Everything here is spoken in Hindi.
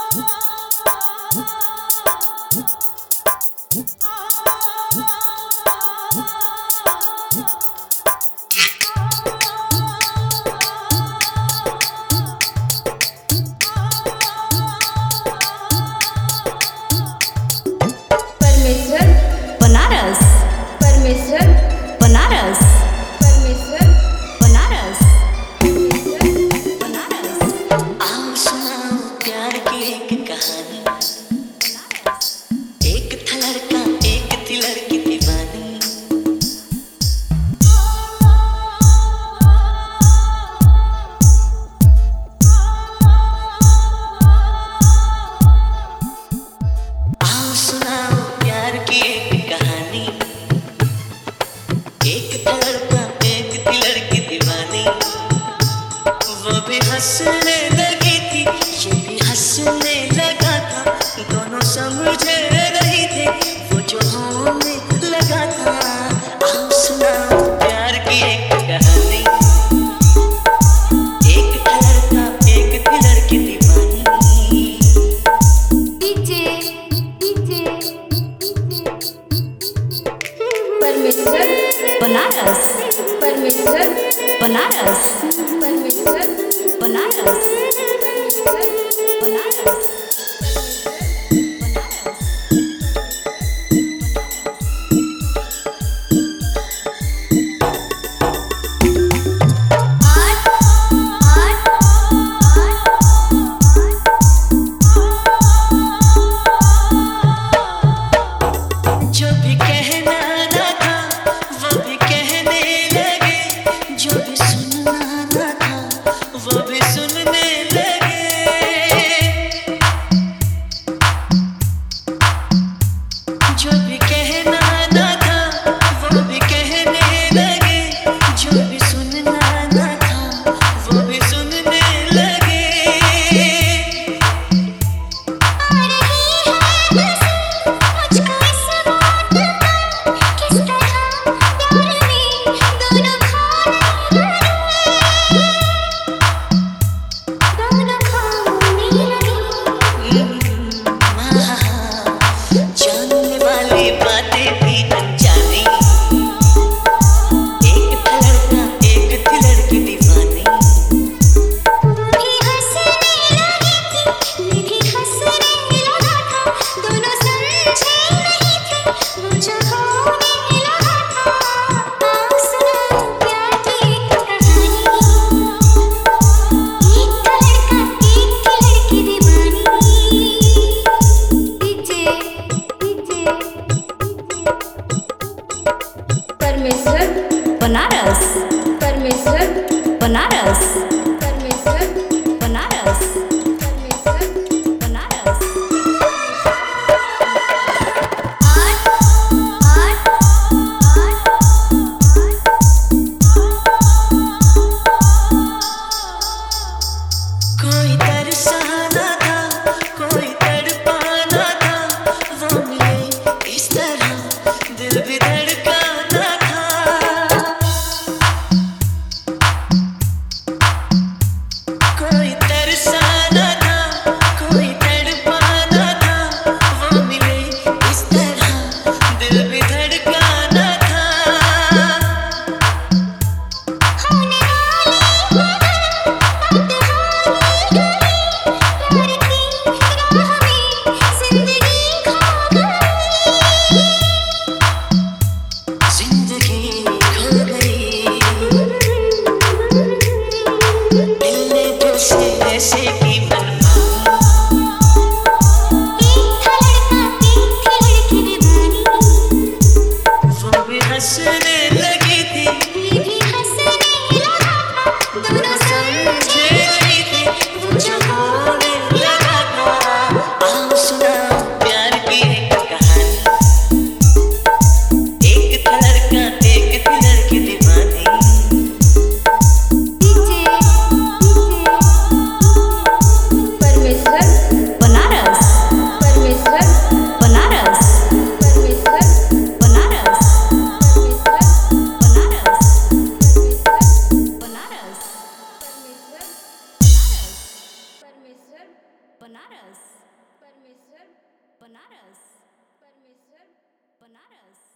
बनारस परमेश्वर बनारस परमेश्वर बनारस बनारस। आओ सुनाओ प्यार की एक कहानी। एक था लड़का एक थी लड़की दीवानी। आओ सुनाओ प्यार की एक कहानी। एक था लड़का एक थी लड़की दीवानी। वो भी हंसने लगी थी ये भी हंसने लगा था। दोनों समझे रही थे वो जो होने लगा था। आओ सुनाओ प्यार की एक कहानी। एक था लड़का एक थी लड़की दीवानी। डीजे परमेश्वर बनारस परमेश्वर बनारस परमेश्वर बनारस बनारस। जो भी कहना ना था वो भी कहने लगे। जो भी सुनना ना था वो भी सुनने लगे। बनारस परमेश्वर बनारस परमेश्वर बनारस